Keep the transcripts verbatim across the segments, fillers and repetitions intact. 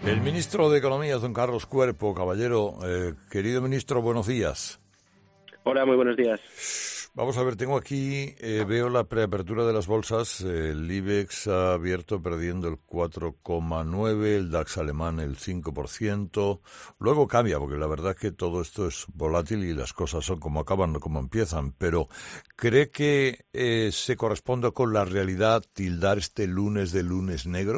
El ministro de Economía, don Carlos Cuerpo. Caballero, eh, querido ministro, buenos días. Hola, muy buenos días. Vamos a ver, tengo aquí, eh, veo la preapertura de las bolsas. El IBEX ha abierto perdiendo el cuatro coma nueve, el DAX alemán el cinco por ciento. Luego cambia, porque la verdad es que todo esto es volátil y las cosas son como acaban, no como empiezan. Pero, ¿cree que eh, se corresponde con la realidad tildar este lunes de lunes negro?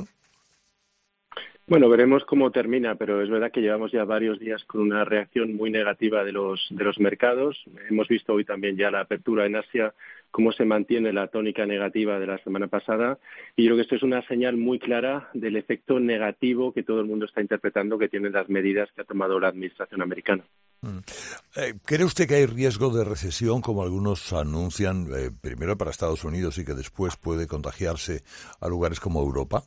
Bueno, veremos cómo termina, pero es verdad que llevamos ya varios días con una reacción muy negativa de los de los mercados. Hemos visto hoy también ya la apertura en Asia, cómo se mantiene la tónica negativa de la semana pasada. Y yo creo que esto es una señal muy clara del efecto negativo que todo el mundo está interpretando que tienen las medidas que ha tomado la administración americana. ¿Cree usted que hay riesgo de recesión, como algunos anuncian, eh, primero para Estados Unidos y que después puede contagiarse a lugares como Europa?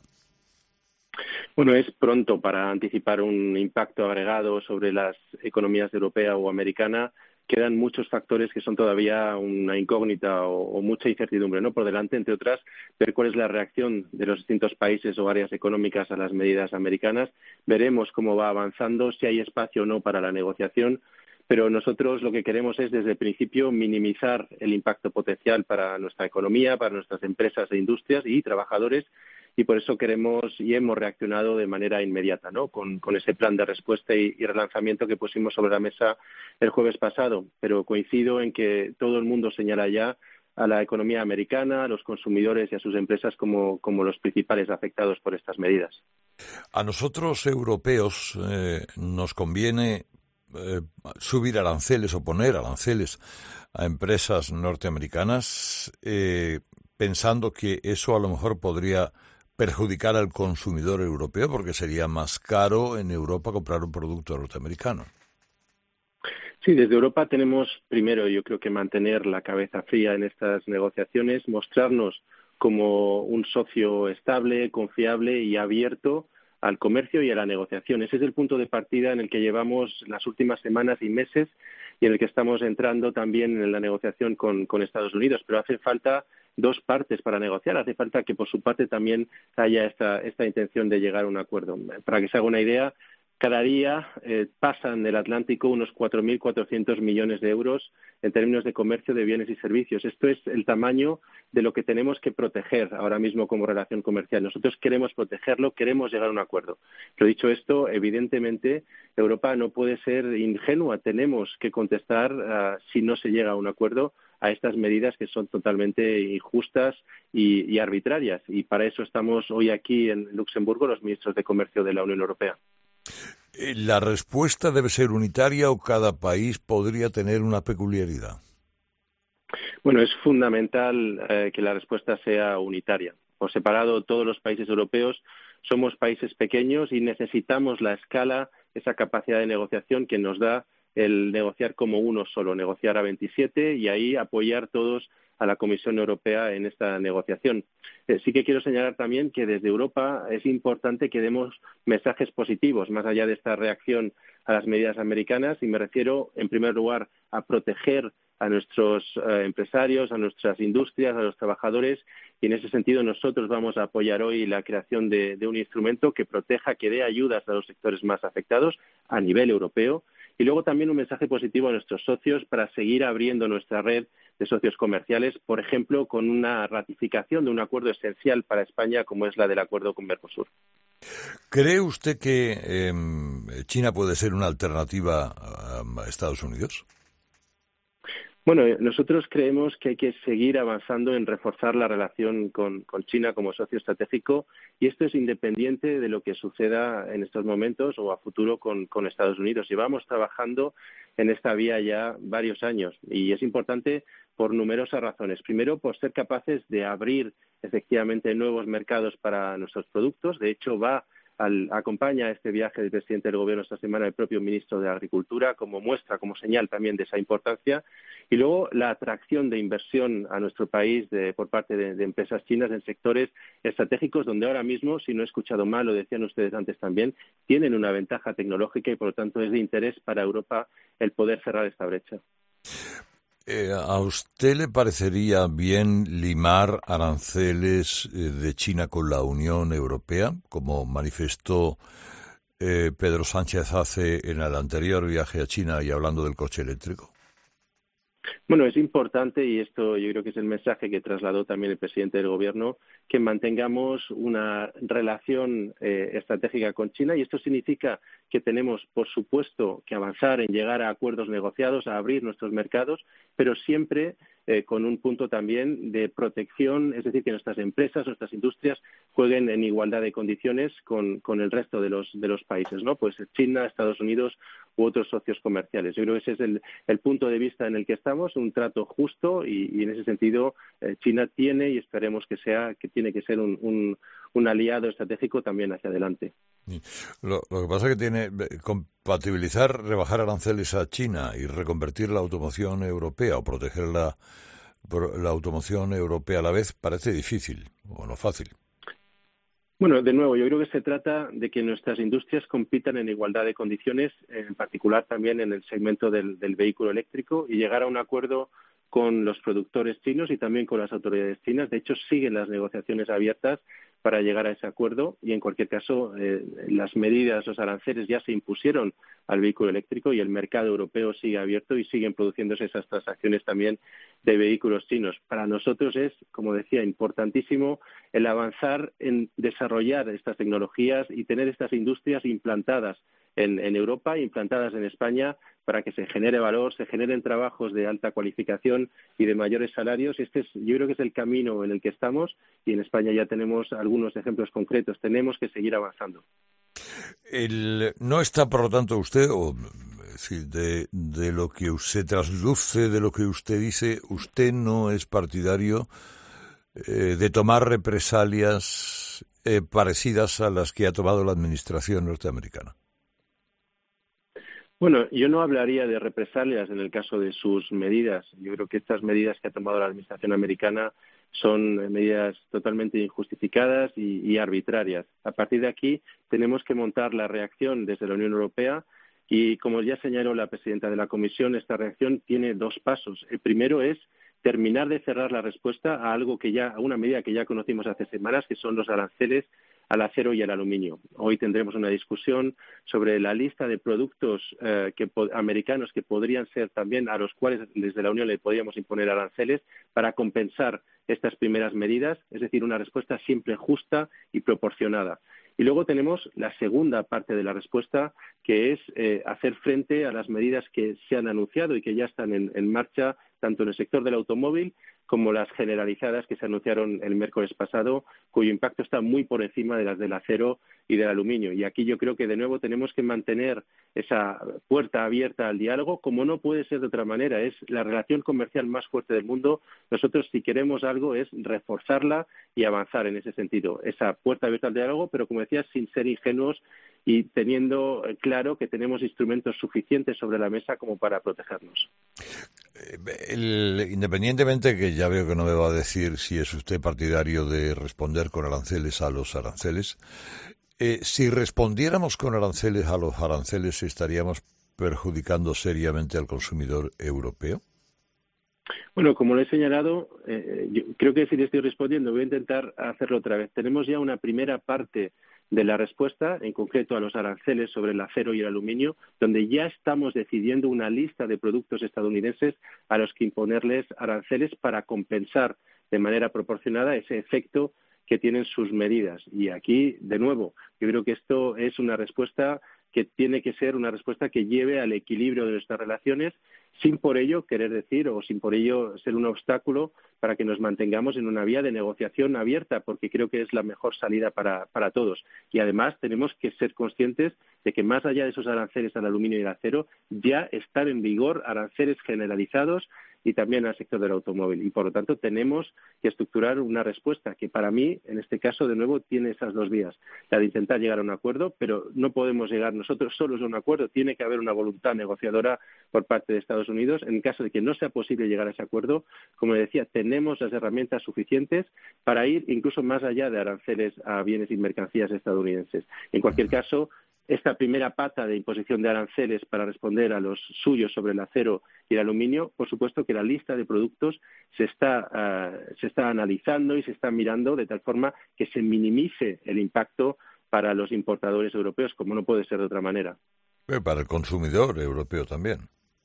Bueno, es pronto para anticipar un impacto agregado sobre las economías europea o americana. Quedan muchos factores que son todavía una incógnita o, o mucha incertidumbre, ¿no? Por delante, entre otras, ver cuál es la reacción de los distintos países o áreas económicas a las medidas americanas. Veremos cómo va avanzando, si hay espacio o no para la negociación. Pero nosotros lo que queremos es, desde el principio, minimizar el impacto potencial para nuestra economía, para nuestras empresas e industrias y trabajadores. Y por eso queremos y hemos reaccionado de manera inmediata, ¿no? Con, con ese plan de respuesta y, y relanzamiento que pusimos sobre la mesa el jueves pasado. Pero coincido en que todo el mundo señala ya a la economía americana, a los consumidores y a sus empresas como, como los principales afectados por estas medidas. A nosotros, europeos, eh, nos conviene eh, subir aranceles o poner aranceles a empresas norteamericanas, eh, pensando que eso a lo mejor podría perjudicar al consumidor europeo, porque sería más caro en Europa comprar un producto norteamericano. Sí, desde Europa tenemos primero, yo creo que mantener la cabeza fría en estas negociaciones, mostrarnos como un socio estable, confiable y abierto al comercio y a la negociación. Ese es el punto de partida en el que llevamos las últimas semanas y meses y en el que estamos entrando también en la negociación con, con Estados Unidos. Pero hace falta dos partes para negociar. Hace falta que por su parte también haya esta, esta intención de llegar a un acuerdo. Para que se haga una idea, cada día eh, pasan del Atlántico unos cuatro mil cuatrocientos millones de euros en términos de comercio de bienes y servicios. Esto es el tamaño de lo que tenemos que proteger ahora mismo como relación comercial. Nosotros queremos protegerlo, queremos llegar a un acuerdo. Pero dicho esto, evidentemente, Europa no puede ser ingenua. Tenemos que contestar uh, si no se llega a un acuerdo a estas medidas que son totalmente injustas y, y arbitrarias. Y para eso estamos hoy aquí en Luxemburgo, los ministros de Comercio de la Unión Europea. ¿La respuesta debe ser unitaria o cada país podría tener una peculiaridad? Bueno, es fundamental eh, que la respuesta sea unitaria. Por separado, todos los países europeos somos países pequeños y necesitamos la escala, esa capacidad de negociación que nos da el negociar como uno solo, negociar a veintisiete y ahí apoyar todos a la Comisión Europea en esta negociación. Eh, sí que quiero señalar también que desde Europa es importante que demos mensajes positivos, más allá de esta reacción a las medidas americanas, y me refiero, en primer lugar, a proteger a nuestros eh, empresarios, a nuestras industrias, a los trabajadores, y en ese sentido nosotros vamos a apoyar hoy la creación de, de un instrumento que proteja, que dé ayudas a los sectores más afectados a nivel europeo. Y luego también un mensaje positivo a nuestros socios para seguir abriendo nuestra red de socios comerciales, por ejemplo, con una ratificación de un acuerdo esencial para España, como es la del acuerdo con Mercosur. ¿Cree usted que eh, China puede ser una alternativa a Estados Unidos? Bueno, nosotros creemos que hay que seguir avanzando en reforzar la relación con, con China como socio estratégico, y esto es independiente de lo que suceda en estos momentos o a futuro con, con Estados Unidos. Llevamos trabajando en esta vía ya varios años y es importante por numerosas razones. Primero, por ser capaces de abrir efectivamente nuevos mercados para nuestros productos. De hecho, va Al, acompaña a este viaje del presidente del Gobierno esta semana el propio ministro de Agricultura como muestra, como señal también de esa importancia. Y luego la atracción de inversión a nuestro país de, por parte de, de empresas chinas en sectores estratégicos donde ahora mismo, si no he escuchado mal, lo decían ustedes antes también, tienen una ventaja tecnológica y por lo tanto es de interés para Europa el poder cerrar esta brecha. Eh, ¿A usted le parecería bien limar aranceles eh, de China con la Unión Europea, como manifestó eh, Pedro Sánchez hace en el anterior viaje a China y hablando del coche eléctrico? Bueno, es importante, y esto yo creo que es el mensaje que trasladó también el presidente del Gobierno, que mantengamos una relación eh, estratégica con China, y esto significa que tenemos, por supuesto, que avanzar en llegar a acuerdos negociados, a abrir nuestros mercados, pero siempre eh, con un punto también de protección, es decir, que nuestras empresas, nuestras industrias jueguen en igualdad de condiciones con, con el resto de los, de los países, ¿no? Pues China, Estados Unidos u otros socios comerciales. Yo creo que ese es el, el punto de vista en el que estamos, un trato justo, y, y en ese sentido eh, China tiene, y esperemos que sea, que tiene que ser un, un, un aliado estratégico también hacia adelante. Lo, lo que pasa es que tiene compatibilizar, rebajar aranceles a China y reconvertir la automoción europea o proteger la, la automoción europea a la vez parece difícil o no fácil. Bueno, de nuevo, yo creo que se trata de que nuestras industrias compitan en igualdad de condiciones, en particular también en el segmento del, del vehículo eléctrico, y llegar a un acuerdo con los productores chinos y también con las autoridades chinas. De hecho, siguen las negociaciones abiertas para llegar a ese acuerdo, y en cualquier caso eh, las medidas, los aranceles ya se impusieron al vehículo eléctrico y el mercado europeo sigue abierto y siguen produciéndose esas transacciones también de vehículos chinos. Para nosotros es, como decía, importantísimo el avanzar en desarrollar estas tecnologías y tener estas industrias implantadas en, en Europa, implantadas en España, para que se genere valor, se generen trabajos de alta cualificación y de mayores salarios. Este es, yo creo que es el camino en el que estamos, y en España ya tenemos algunos ejemplos concretos. Tenemos que seguir avanzando. El, no está, por lo tanto, usted, o sí, de, de lo que se trasluce, de lo que usted dice, usted no es partidario eh, de tomar represalias eh, parecidas a las que ha tomado la administración norteamericana. Bueno, yo no hablaría de represalias en el caso de sus medidas. Yo creo que estas medidas que ha tomado la administración americana son medidas totalmente injustificadas y, y arbitrarias. A partir de aquí tenemos que montar la reacción desde la Unión Europea, y como ya señaló la presidenta de la Comisión, esta reacción tiene dos pasos. El primero es terminar de cerrar la respuesta a algo que ya, a una medida que ya conocimos hace semanas, que son los aranceles al acero y al aluminio. Hoy tendremos una discusión sobre la lista de productos eh, que, americanos que podrían ser también, a los cuales desde la Unión le podríamos imponer aranceles para compensar estas primeras medidas, es decir, una respuesta siempre justa y proporcionada. Y luego tenemos la segunda parte de la respuesta, que es eh, hacer frente a las medidas que se han anunciado y que ya están en, en marcha, tanto en el sector del automóvil como las generalizadas que se anunciaron el miércoles pasado, cuyo impacto está muy por encima de las del acero y del aluminio. Y aquí yo creo que de nuevo tenemos que mantener esa puerta abierta al diálogo, como no puede ser de otra manera. Es la relación comercial más fuerte del mundo. Nosotros, si queremos algo, es reforzarla y avanzar en ese sentido. Esa puerta abierta al diálogo, pero como decía, sin ser ingenuos y teniendo claro que tenemos instrumentos suficientes sobre la mesa como para protegernos. El, independientemente, que ya veo que no me va a decir si es usted partidario de responder con aranceles a los aranceles, eh, si respondiéramos con aranceles a los aranceles, ¿estaríamos perjudicando seriamente al consumidor europeo? Bueno, como lo he señalado, eh, yo creo que si le estoy respondiendo, voy a intentar hacerlo otra vez. Tenemos ya una primera parte de la respuesta, en concreto a los aranceles sobre el acero y el aluminio, donde ya estamos decidiendo una lista de productos estadounidenses a los que imponerles aranceles para compensar de manera proporcionada ese efecto que tienen sus medidas. Y aquí, de nuevo, yo creo que esto es una respuesta que tiene que ser una respuesta que lleve al equilibrio de nuestras relaciones, sin por ello querer decir o sin por ello ser un obstáculo para que nos mantengamos en una vía de negociación abierta, porque creo que es la mejor salida para, para todos. Y además tenemos que ser conscientes de que más allá de esos aranceles al aluminio y al acero, ya están en vigor aranceles generalizados y también al sector del automóvil. Y por lo tanto tenemos que estructurar una respuesta que para mí, en este caso, de nuevo, tiene esas dos vías. La de intentar llegar a un acuerdo, pero no podemos llegar nosotros solos a un acuerdo. Tiene que haber una voluntad negociadora por parte de Estados Unidos. En caso de que no sea posible llegar a ese acuerdo, como decía, tenemos las herramientas suficientes para ir incluso más allá de aranceles a bienes y mercancías estadounidenses. En cualquier caso, esta primera pata de imposición de aranceles para responder a los suyos sobre el acero y el aluminio, por supuesto que la lista de productos se está, uh, se está analizando y se está mirando de tal forma que se minimice el impacto para los importadores europeos, como no puede ser de otra manera. Pero para el consumidor europeo también.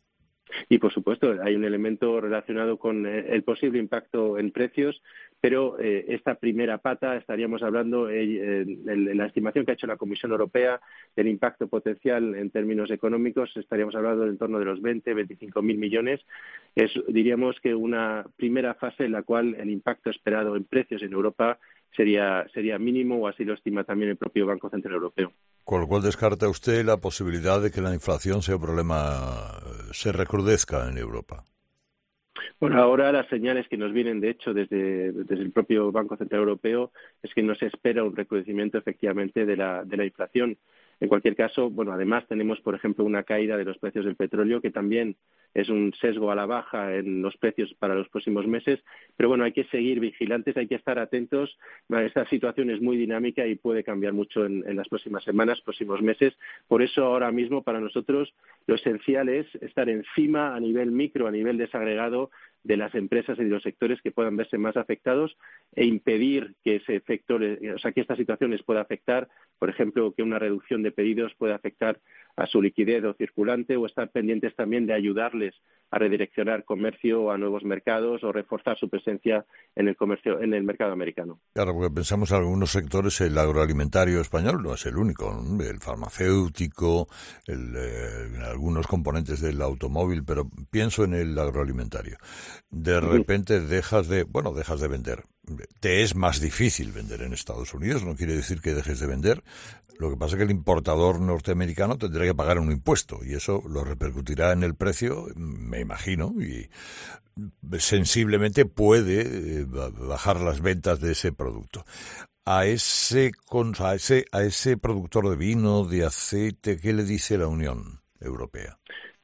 Y, por supuesto, hay un elemento relacionado con el posible impacto en precios, pero eh, esta primera pata, estaríamos hablando, eh, en la estimación que ha hecho la Comisión Europea del impacto potencial en términos económicos, estaríamos hablando de en torno de los veinte, veinticinco mil millones. Es, diríamos que una primera fase en la cual el impacto esperado en precios en Europa sería, sería mínimo, o así lo estima también el propio Banco Central Europeo. Con lo cual descarta usted la posibilidad de que la inflación sea un problema, se recrudezca en Europa. Bueno, ahora las señales que nos vienen, de hecho, desde, desde el propio Banco Central Europeo es que no se espera un recrudecimiento efectivamente de la, de la inflación. En cualquier caso, bueno, además tenemos, por ejemplo, una caída de los precios del petróleo, que también es un sesgo a la baja en los precios para los próximos meses, pero bueno, hay que seguir vigilantes, hay que estar atentos. Esta situación es muy dinámica y puede cambiar mucho en, en las próximas semanas, próximos meses. Por eso ahora mismo para nosotros lo esencial es estar encima a nivel micro, a nivel desagregado de las empresas y de los sectores que puedan verse más afectados e impedir que ese efecto, o sea, que esta situación les pueda afectar, por ejemplo, que una reducción de pedidos pueda afectar a su liquidez o circulante, o estar pendientes también de ayudarles a redireccionar comercio a nuevos mercados o reforzar su presencia en el comercio, en el mercado americano. Claro, porque pensamos en algunos sectores, el agroalimentario español no es el único, ¿no? El farmacéutico, el, eh, algunos componentes del automóvil, pero pienso en el agroalimentario. De repente dejas de, bueno, dejas de vender. Te es más difícil vender en Estados Unidos, no quiere decir que dejes de vender. Lo que pasa es que el importador norteamericano tendrá que pagar un impuesto y eso lo repercutirá en el precio, me imagino, y sensiblemente puede bajar las ventas de ese producto. A ese, a ese, a ese productor de vino, de aceite, ¿qué le dice la Unión Europea?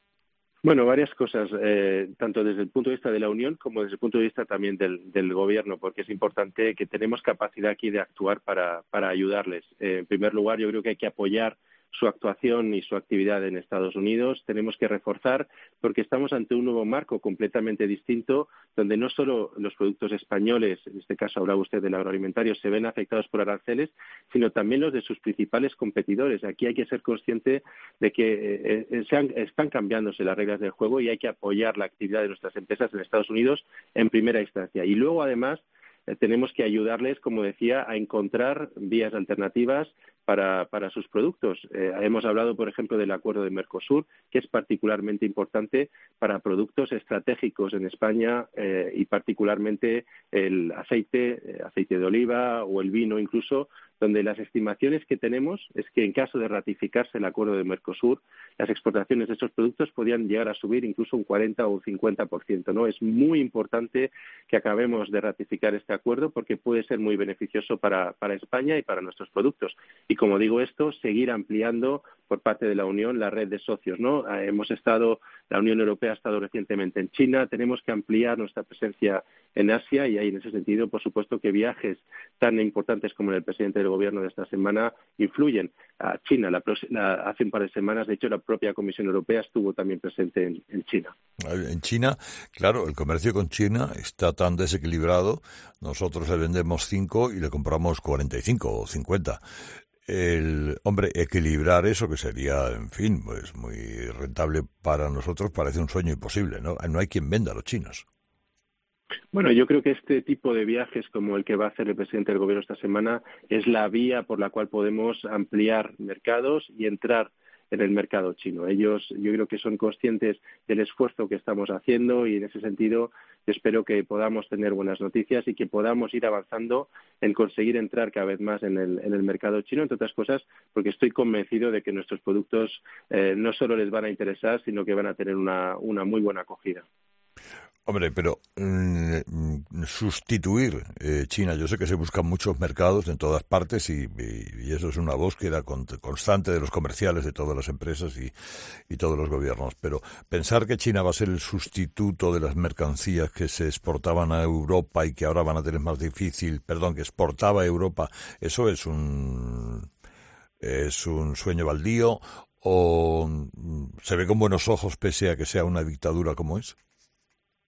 Bueno, varias cosas, eh, tanto desde el punto de vista de la Unión como desde el punto de vista también del, del Gobierno, porque es importante que tenemos capacidad aquí de actuar para, para ayudarles. Eh, en primer lugar, yo creo que hay que apoyar su actuación y su actividad en Estados Unidos. Tenemos que reforzar, porque estamos ante un nuevo marco completamente distinto, donde no solo los productos españoles, en este caso hablaba usted del agroalimentario, se ven afectados por aranceles, sino también los de sus principales competidores. Aquí hay que ser consciente de que eh, se han, están cambiándose las reglas del juego y hay que apoyar la actividad de nuestras empresas en Estados Unidos en primera instancia. Y luego, además, eh, tenemos que ayudarles, como decía, a encontrar vías alternativas para, para sus productos. Eh, hemos hablado, por ejemplo, del acuerdo de Mercosur, que es particularmente importante para productos estratégicos en España eh, y particularmente el aceite, eh, aceite de oliva o el vino incluso, donde las estimaciones que tenemos es que en caso de ratificarse el acuerdo de Mercosur, las exportaciones de estos productos podrían llegar a subir incluso un cuarenta o un cincuenta por ciento, ¿no? Es muy importante que acabemos de ratificar este acuerdo porque puede ser muy beneficioso para, para España y para nuestros productos. Y como digo esto, seguir ampliando por parte de la Unión la red de socios, ¿no? Eh, hemos estado, la Unión Europea ha estado recientemente en China, tenemos que ampliar nuestra presencia en Asia y ahí en ese sentido, por supuesto, que viajes tan importantes como el del presidente del Gobierno de esta semana influyen. A China, la, la, hace un par de semanas, de hecho, la propia Comisión Europea estuvo también presente en, en China. En China, claro, el comercio con China está tan desequilibrado, nosotros le vendemos cinco y le compramos cuarenta y cinco o cincuenta. El, hombre, equilibrar eso, que sería, en fin, pues muy rentable para nosotros, parece un sueño imposible, ¿no? No hay quien venda a los chinos. Bueno, yo creo que este tipo de viajes como el que va a hacer el presidente del Gobierno esta semana es la vía por la cual podemos ampliar mercados y entrar en el mercado chino. Ellos, yo creo que son conscientes del esfuerzo que estamos haciendo y en ese sentido yo espero que podamos tener buenas noticias y que podamos ir avanzando en conseguir entrar cada vez más en el, en el mercado chino, entre otras cosas, porque estoy convencido de que nuestros productos eh, no solo les van a interesar, sino que van a tener una, una muy buena acogida. Hombre, pero mm, sustituir eh, China, yo sé que se buscan muchos mercados en todas partes y, y, y eso es una búsqueda con, constante de los comerciales, de todas las empresas y, y todos los gobiernos, pero pensar que China va a ser el sustituto de las mercancías que se exportaban a Europa y que ahora van a tener más difícil, perdón, que exportaba a Europa, eso es un, es un sueño baldío o se ve con buenos ojos pese a que sea una dictadura como es.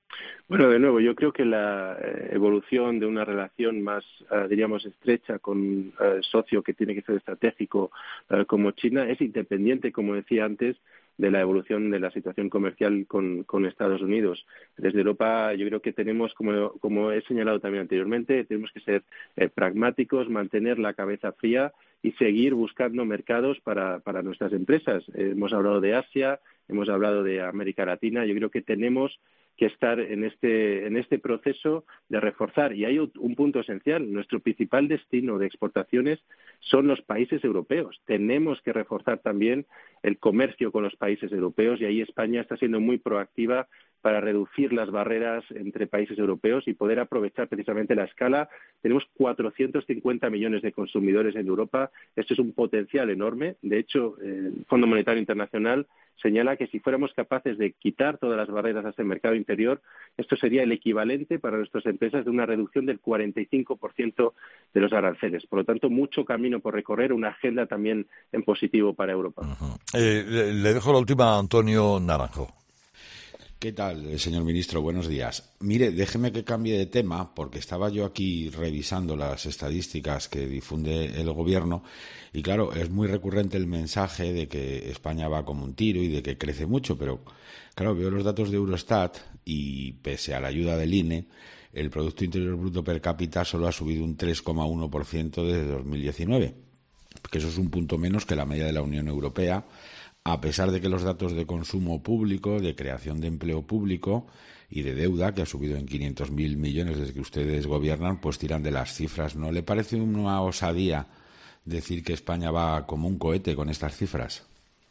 Bueno, de nuevo, yo creo que la eh, evolución de una relación más, eh, diríamos, estrecha con un eh, socio que tiene que ser estratégico eh, como China es independiente, como decía antes, de la evolución de la situación comercial con, con Estados Unidos. Desde Europa yo creo que tenemos, como, como he señalado también anteriormente, tenemos que ser eh, pragmáticos, mantener la cabeza fría y seguir buscando mercados para, para nuestras empresas. Eh, hemos hablado de Asia, hemos hablado de América Latina. Yo creo que tenemos que estar en este en este proceso de reforzar. Y hay un punto esencial. Nuestro principal destino de exportaciones son los países europeos. Tenemos que reforzar también el comercio con los países europeos y ahí España está siendo muy proactiva para reducir las barreras entre países europeos y poder aprovechar precisamente la escala. Tenemos cuatrocientos cincuenta millones de consumidores en Europa. Esto es un potencial enorme. De hecho, el Fondo Monetario Internacional señala que si fuéramos capaces de quitar todas las barreras a este mercado interior, esto sería el equivalente para nuestras empresas de una reducción del cuarenta y cinco por ciento de los aranceles. Por lo tanto, mucho camino por recorrer, una agenda también en positivo para Europa. Uh-huh. eh, le, le dejo la última a Antonio Naranjo. ¿Qué tal, señor ministro? Buenos días. Mire, déjeme que cambie de tema, porque estaba yo aquí revisando las estadísticas que difunde el Gobierno y, claro, es muy recurrente el mensaje de que España va como un tiro y de que crece mucho, pero, claro, veo los datos de Eurostat y, pese a la ayuda del I N E, el Producto Interior Bruto per cápita solo ha subido un tres coma uno por ciento desde dos mil diecinueve, que eso es un punto menos que la media de la Unión Europea, a pesar de que los datos de consumo público, de creación de empleo público y de deuda, que ha subido en quinientos mil millones desde que ustedes gobiernan, pues tiran de las cifras. ¿No le parece una osadía decir que España va como un cohete con estas cifras?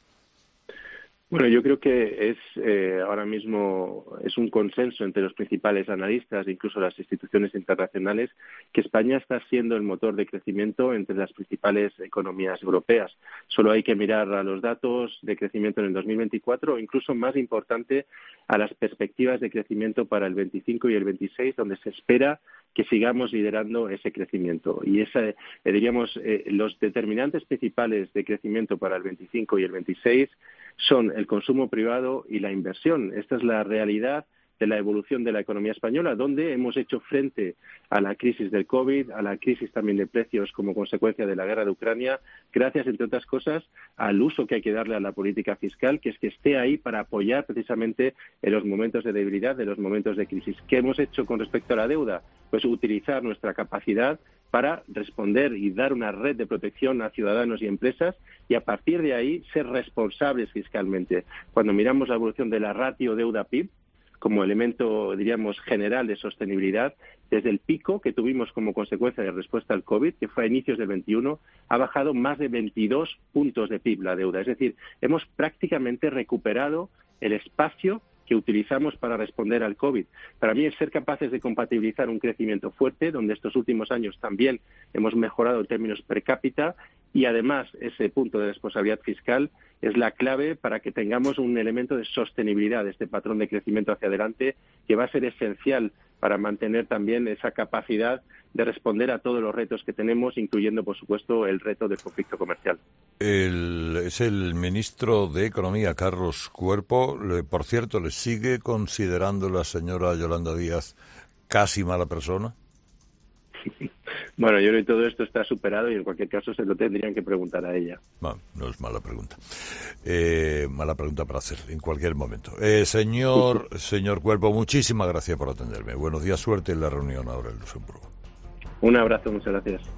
Bueno, yo creo que es eh, ahora mismo es un consenso entre los principales analistas, incluso las instituciones internacionales, que España está siendo el motor de crecimiento entre las principales economías europeas. Solo hay que mirar a los datos de crecimiento en el dos mil veinticuatro o incluso más importante a las perspectivas de crecimiento para el veinticinco y el veintiséis, donde se espera que sigamos liderando ese crecimiento. Y esa, eh, diríamos, eh, los determinantes principales de crecimiento para el veinticinco y el veintiséis son el consumo privado y la inversión. Esta es la realidad de la evolución de la economía española, donde hemos hecho frente a la crisis del COVID, a la crisis también de precios como consecuencia de la guerra de Ucrania, gracias, entre otras cosas, al uso que hay que darle a la política fiscal, que es que esté ahí para apoyar precisamente en los momentos de debilidad, en los momentos de crisis. ¿Qué hemos hecho con respecto a la deuda? Pues utilizar nuestra capacidad para responder y dar una red de protección a ciudadanos y empresas y a partir de ahí ser responsables fiscalmente. Cuando miramos la evolución de la ratio deuda-P I B, como elemento, diríamos, general de sostenibilidad, desde el pico que tuvimos como consecuencia de respuesta al COVID, que fue a inicios del veintiuno, ha bajado más de veintidós puntos de P I B la deuda. Es decir, hemos prácticamente recuperado el espacio que utilizamos para responder al COVID. Para mí es ser capaces de compatibilizar un crecimiento fuerte, donde estos últimos años también hemos mejorado en términos per cápita, y además ese punto de responsabilidad fiscal es la clave para que tengamos un elemento de sostenibilidad de este patrón de crecimiento hacia adelante, que va a ser esencial para mantener también esa capacidad de responder a todos los retos que tenemos, incluyendo, por supuesto, el reto del conflicto comercial. El, es el ministro de Economía, Carlos Cuerpo. Le, por cierto, ¿le sigue considerando la señora Yolanda Díaz casi mala persona? Bueno, yo creo que todo esto está superado y en cualquier caso se lo tendrían que preguntar a ella. No, no es mala pregunta. Eh, mala pregunta para hacer en cualquier momento. Eh, señor, señor Cuerpo, muchísimas gracias por atenderme. Buenos días, suerte en la reunión ahora en Luxemburgo. Un abrazo, muchas gracias.